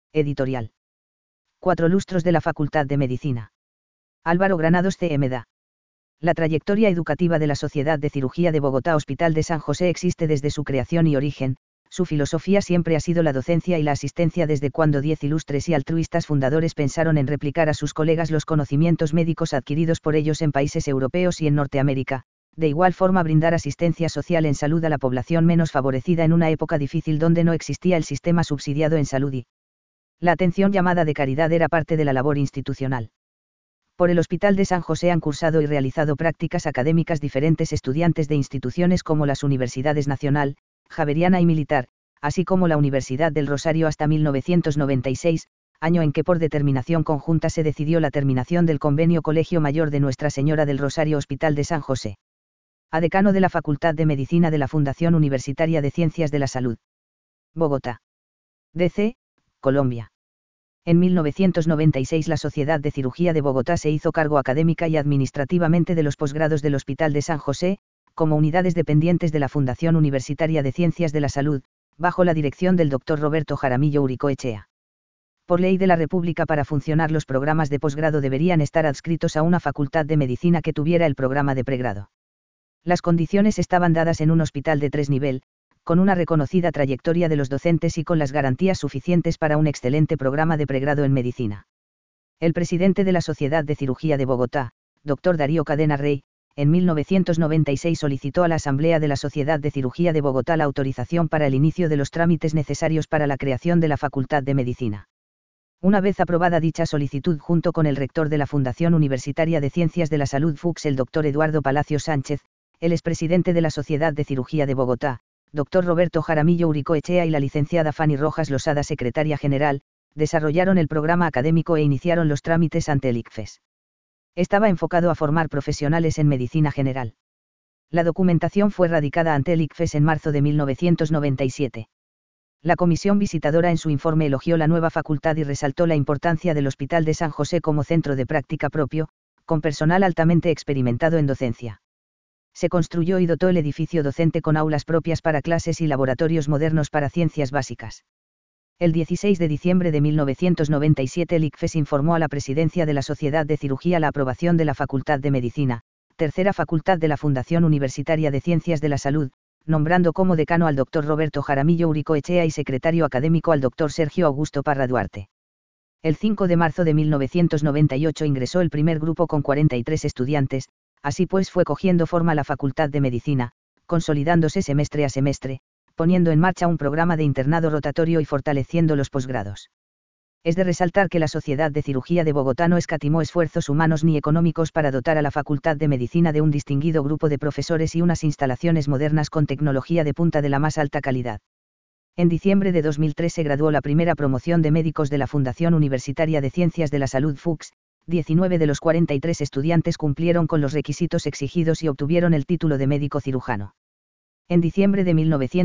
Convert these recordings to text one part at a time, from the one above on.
Editorial. 4 lustros de la Facultad de Medicina. Álvaro Granados CMDA. La trayectoria educativa de la Sociedad de Cirugía de Bogotá Hospital de San José existe desde su creación y origen. Su filosofía siempre ha sido la docencia y la asistencia desde cuando 10 ilustres y altruistas fundadores pensaron en replicar a sus colegas los conocimientos médicos adquiridos por ellos en países europeos y en Norteamérica, de igual forma brindar asistencia social en salud a la población menos favorecida en una época difícil donde no existía el sistema subsidiado en salud y la atención llamada de caridad era parte de la labor institucional. Por el Hospital de San José han cursado y realizado prácticas académicas diferentes estudiantes de instituciones como las Universidades Nacional, Javeriana y Militar, así como la Universidad del Rosario hasta 1996, año en que por determinación conjunta se decidió la terminación del convenio Colegio Mayor de Nuestra Señora del Rosario Hospital de San José. A decano de la Facultad de Medicina de la Fundación Universitaria de Ciencias de la Salud. Bogotá. D.C., Colombia. En 1996 la Sociedad de Cirugía de Bogotá se hizo cargo académica y administrativamente de los posgrados del Hospital de San José, como unidades dependientes de la Fundación Universitaria de Ciencias de la Salud, bajo la dirección del Dr. Roberto Jaramillo Uricoechea. Por ley de la República, para funcionar los programas de posgrado deberían estar adscritos a una facultad de medicina que tuviera el programa de pregrado. Las condiciones estaban dadas en un hospital de 3 nivel, con una reconocida trayectoria de los docentes y con las garantías suficientes para un excelente programa de pregrado en medicina. El presidente de la Sociedad de Cirugía de Bogotá, Dr. Darío Cadena Rey, en 1996 solicitó a la Asamblea de la Sociedad de Cirugía de Bogotá la autorización para el inicio de los trámites necesarios para la creación de la Facultad de Medicina. Una vez aprobada dicha solicitud junto con el rector de la Fundación Universitaria de Ciencias de la Salud FUCS, el Dr. Eduardo Palacio Sánchez, el expresidente de la Sociedad de Cirugía de Bogotá, Dr. Roberto Jaramillo Uricoechea y la licenciada Fanny Rojas Losada, secretaria general, desarrollaron el programa académico e iniciaron los trámites ante el ICFES. Estaba enfocado a formar profesionales en medicina general. La documentación fue radicada ante el ICFES en marzo de 1997. La comisión visitadora en su informe elogió la nueva facultad y resaltó la importancia del Hospital de San José como centro de práctica propio, con personal altamente experimentado en docencia. Se construyó y dotó el edificio docente con aulas propias para clases y laboratorios modernos para ciencias básicas. El 16 de diciembre de 1997 el ICFES informó a la Presidencia de la Sociedad de Cirugía la aprobación de la Facultad de Medicina, tercera facultad de la Fundación Universitaria de Ciencias de la Salud, nombrando como decano al Dr. Roberto Jaramillo Uricoechea y secretario académico al Dr. Sergio Augusto Parra Duarte. El 5 de marzo de 1998 ingresó el primer grupo con 43 estudiantes, así pues fue cogiendo forma la Facultad de Medicina, consolidándose semestre a semestre, poniendo en marcha un programa de internado rotatorio y fortaleciendo los posgrados. Es de resaltar que la Sociedad de Cirugía de Bogotá no escatimó esfuerzos humanos ni económicos para dotar a la Facultad de Medicina de un distinguido grupo de profesores y unas instalaciones modernas con tecnología de punta de la más alta calidad. En diciembre de 2003 se graduó la primera promoción de médicos de la Fundación Universitaria de Ciencias de la Salud FUCS, 19 de los 43 estudiantes cumplieron con los requisitos exigidos y obtuvieron el título de médico cirujano. En diciembre de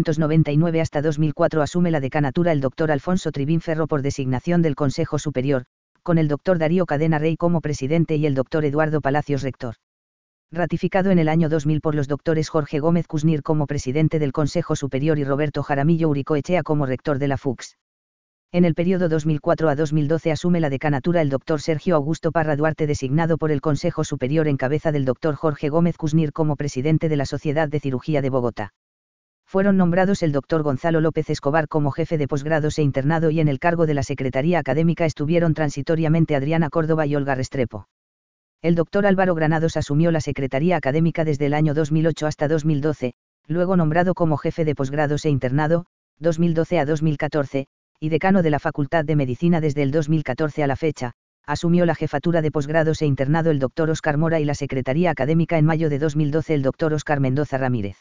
1999 hasta 2004 asume la decanatura el Dr. Alfonso Tribín Ferro por designación del Consejo Superior, con el Dr. Darío Cadena Rey como presidente y el Dr. Eduardo Palacios rector. Ratificado en el año 2000 por los doctores Jorge Gómez Cusnir como presidente del Consejo Superior y Roberto Jaramillo Uricoechea como rector de la FUCS. En el periodo 2004 a 2012 asume la decanatura el Dr. Sergio Augusto Parra Duarte, designado por el Consejo Superior en cabeza del Dr. Jorge Gómez Cusnir como presidente de la Sociedad de Cirugía de Bogotá. Fueron nombrados el Dr. Gonzalo López Escobar como jefe de posgrados e internado, y en el cargo de la Secretaría Académica estuvieron transitoriamente Adriana Córdoba y Olga Restrepo. El Dr. Álvaro Granados asumió la Secretaría Académica desde el año 2008 hasta 2012, luego nombrado como jefe de posgrados e internado, 2012 a 2014, y decano de la Facultad de Medicina desde el 2014 a la fecha. Asumió la jefatura de posgrados e internado el Dr. Óscar Mora y la Secretaría Académica en mayo de 2012 el Dr. Óscar Mendoza Ramírez.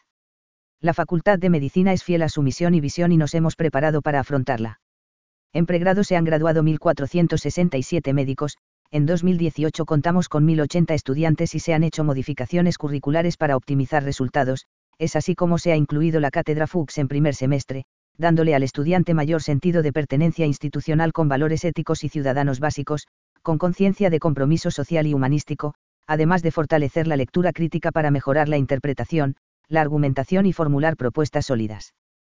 La Facultad de Medicina es fiel a su misión y visión y nos hemos preparado para afrontarla. En pregrado se han graduado 1.467 médicos, en 2018 contamos con 1.080 estudiantes y se han hecho modificaciones curriculares para optimizar resultados, es así como se ha incluido la cátedra FUCS en primer semestre, dándole al estudiante mayor sentido de pertenencia institucional con valores éticos y ciudadanos básicos, con conciencia de compromiso social y humanístico, además de fortalecer la lectura crítica para mejorar la interpretación, la argumentación y formular propuestas sólidas.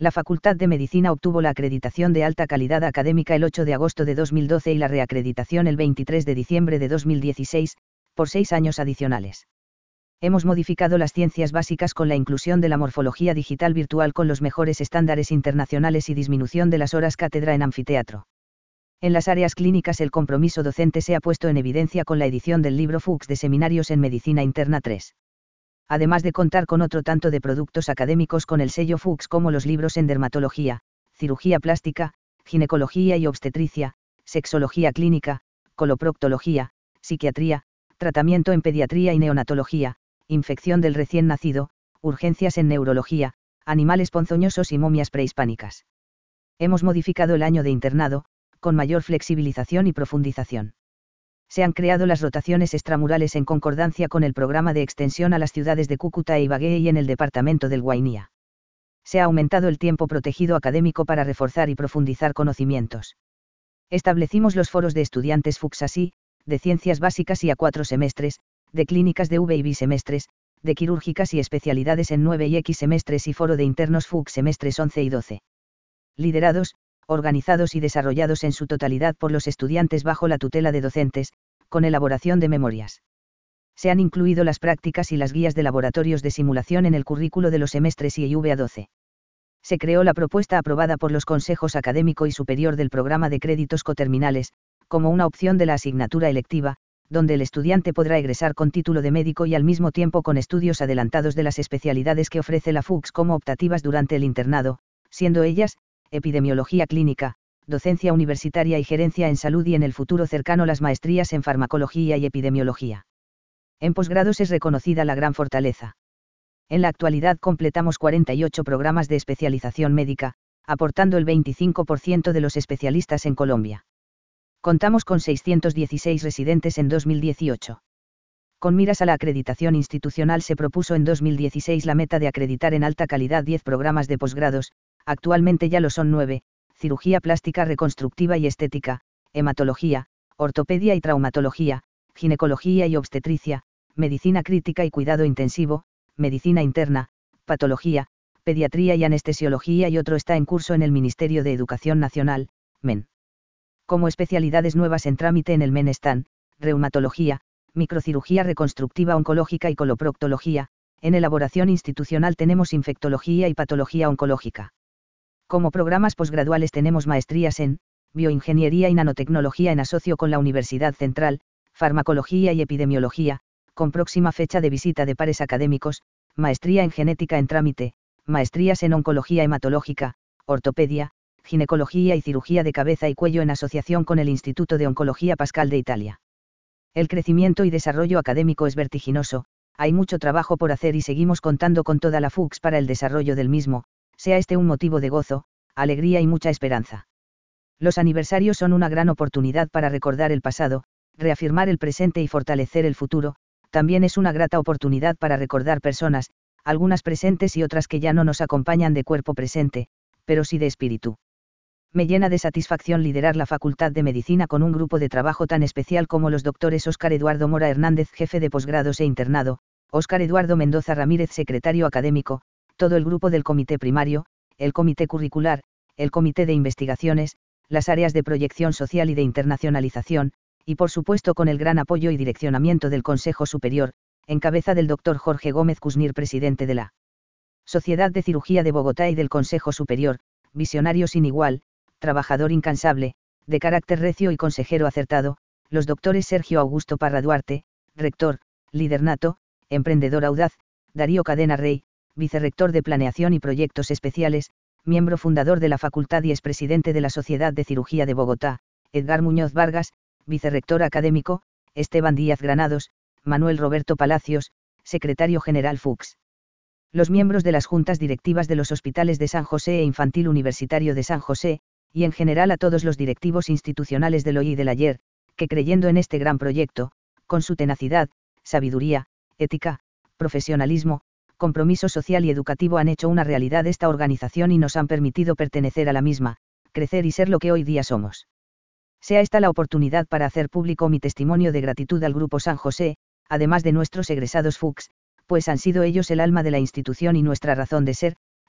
La Facultad de Medicina obtuvo la acreditación de alta calidad académica el 8 de agosto de 2012 y la reacreditación el 23 de diciembre de 2016, por 6 años adicionales. Hemos modificado las ciencias básicas con la inclusión de la morfología digital virtual con los mejores estándares internacionales y disminución de las horas cátedra en anfiteatro. En las áreas clínicas el compromiso docente se ha puesto en evidencia con la edición del libro Fuchs de Seminarios en Medicina Interna 3. Además de contar con otro tanto de productos académicos con el sello Fuchs como los libros en dermatología, cirugía plástica, ginecología y obstetricia, sexología clínica, coloproctología, psiquiatría, tratamiento en pediatría y neonatología, infección del recién nacido, urgencias en neurología, animales ponzoñosos y momias prehispánicas. Hemos modificado el año de internado, con mayor flexibilización y profundización. Se han creado las rotaciones extramurales en concordancia con el programa de extensión a las ciudades de Cúcuta e Ibagué y en el departamento del Guainía. Se ha aumentado el tiempo protegido académico para reforzar y profundizar conocimientos. Establecimos los foros de estudiantes Fuchs así, de ciencias básicas y a 4 semestres, de clínicas de V y bisemestres, de quirúrgicas y especialidades en 9 y X semestres y foro de internos Fuchs semestres 11 y 12. Liderados, organizados y desarrollados en su totalidad por los estudiantes bajo la tutela de docentes, con elaboración de memorias. Se han incluido las prácticas y las guías de laboratorios de simulación en el currículo de los semestres IV a 12. Se creó la propuesta aprobada por los consejos académico y superior del programa de créditos coterminales, como una opción de la asignatura electiva, donde el estudiante podrá egresar con título de médico y al mismo tiempo con estudios adelantados de las especialidades que ofrece la Fuchs como optativas durante el internado, siendo ellas, epidemiología clínica, docencia universitaria y gerencia en salud y en el futuro cercano las maestrías en farmacología y epidemiología. En posgrados es reconocida la gran fortaleza. En la actualidad completamos 48 programas de especialización médica, aportando el 25% de los especialistas en Colombia. Contamos con 616 residentes en 2018. Con miras a la acreditación institucional se propuso en 2016 la meta de acreditar en alta calidad 10 programas de posgrados, actualmente ya lo son 9, cirugía plástica reconstructiva y estética, hematología, ortopedia y traumatología, ginecología y obstetricia, medicina crítica y cuidado intensivo, medicina interna, patología, pediatría y anestesiología y otro está en curso en el Ministerio de Educación Nacional, MEN. Como especialidades nuevas en trámite en el MEN están, reumatología, microcirugía reconstructiva oncológica y coloproctología, en elaboración institucional tenemos infectología y patología oncológica. Como programas posgraduales tenemos maestrías en bioingeniería y nanotecnología en asocio con la Universidad Central, farmacología y epidemiología, con próxima fecha de visita de pares académicos, maestría en genética en trámite, maestrías en oncología hematológica, ortopedia, ginecología y cirugía de cabeza y cuello en asociación con el Instituto de Oncología Pascal de Italia. El crecimiento y desarrollo académico es vertiginoso, hay mucho trabajo por hacer y seguimos contando con toda la Fuchs para el desarrollo del mismo, sea este un motivo de gozo, alegría y mucha esperanza. Los aniversarios son una gran oportunidad para recordar el pasado, reafirmar el presente y fortalecer el futuro, también es una grata oportunidad para recordar personas, algunas presentes y otras que ya no nos acompañan de cuerpo presente, pero sí de espíritu. Me llena de satisfacción liderar la Facultad de Medicina con un grupo de trabajo tan especial como los doctores Óscar Eduardo Mora Hernández, jefe de posgrados e internado, Óscar Eduardo Mendoza Ramírez, secretario académico, todo el grupo del comité primario, el comité curricular, el comité de investigaciones, las áreas de proyección social y de internacionalización, y por supuesto con el gran apoyo y direccionamiento del Consejo Superior, en cabeza del Dr. Jorge Gómez Cusnir, presidente de la Sociedad de Cirugía de Bogotá y del Consejo Superior, visionario sin igual, trabajador incansable, de carácter recio y consejero acertado, los doctores Sergio Augusto Parra Duarte, rector, líder nato, emprendedor audaz, Darío Cadena Rey, vicerrector de Planeación y Proyectos Especiales, miembro fundador de la Facultad y expresidente de la Sociedad de Cirugía de Bogotá, Edgar Muñoz Vargas, vicerrector académico, Esteban Díaz Granados, Manuel Roberto Palacios, secretario general Fuchs. Los miembros de las juntas directivas de los hospitales de San José e Infantil Universitario de San José, y en general a todos los directivos institucionales del hoy y del ayer, que creyendo en este gran proyecto, con su tenacidad, sabiduría, ética, profesionalismo, compromiso social y educativo han hecho una realidad esta organización y nos han permitido pertenecer a la misma, crecer y ser lo que hoy día somos. Sea esta la oportunidad para hacer público mi testimonio de gratitud al Grupo San José, además de nuestros egresados Fuchs, pues han sido ellos el alma de la institución y nuestra razón de ser,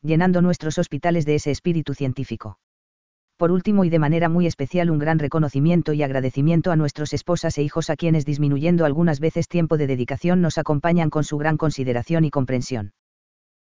llenando nuestros hospitales de ese espíritu científico. Por último y de manera muy especial un gran reconocimiento y agradecimiento a nuestros esposas e hijos a quienes disminuyendo algunas veces tiempo de dedicación nos acompañan con su gran consideración y comprensión.